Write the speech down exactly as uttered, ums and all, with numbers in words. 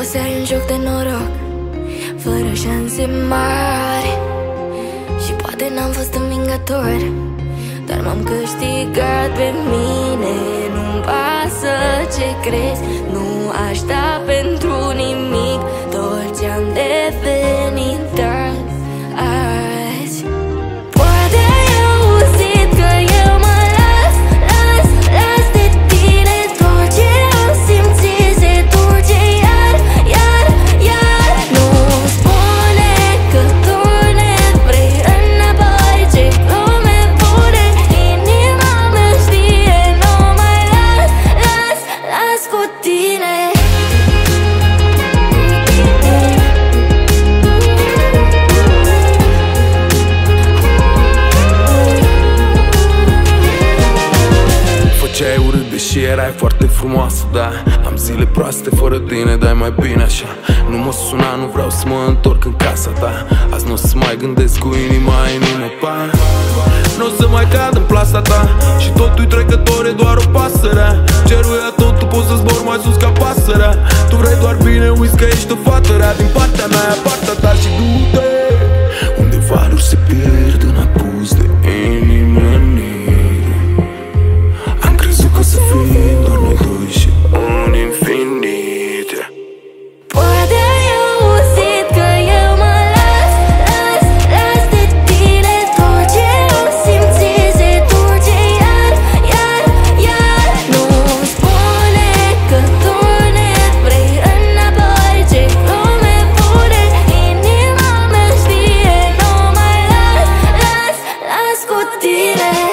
seară în joc de noroc, fără șanse mari. Și poate n-am fost învingător, dar m-am câștigat pe mine. Nu-mi pasă ce crezi, nu aș da pentru nimic tot ce-am devenit azi, azi. Poate ai auzit că eu mă las, las, las de tine. Tot ce am simțit se duce iar, iar, iar. Nu-mi spune că tu ne vrei înapoi, ce glume bune. Inima mea știe, nu mai las, las, las cu tine. Făceai urât deși erai foarte frumoasă, da. Am zile proaste fără tine, dar mai bine așa. Nu mă suna, nu vreau să mă întorc în casa ta. Azi n-o să mai gândesc cu inima în inimă, pa. N-o să mai cad în plasa ta și totul-i trecător, e doar o pasăre. Cerul e tot, tu poți să zbor mai sus ca pasărea. Tu vrei doar bine, uiți că ești o fată rea. Din partea mea e partea ta și du-te unde valuri se pierd în apus de inimă negru. Că să fim doar noi doi și un infinit. Poate ai auzit că eu mă las, las, las de tine. Tot ce am simțit se duce iar, iar, iar. Nu-mi spune că tu ne vrei înapoi, ce glume bune. Inima mea știe, nu mai las, las, las cu tine.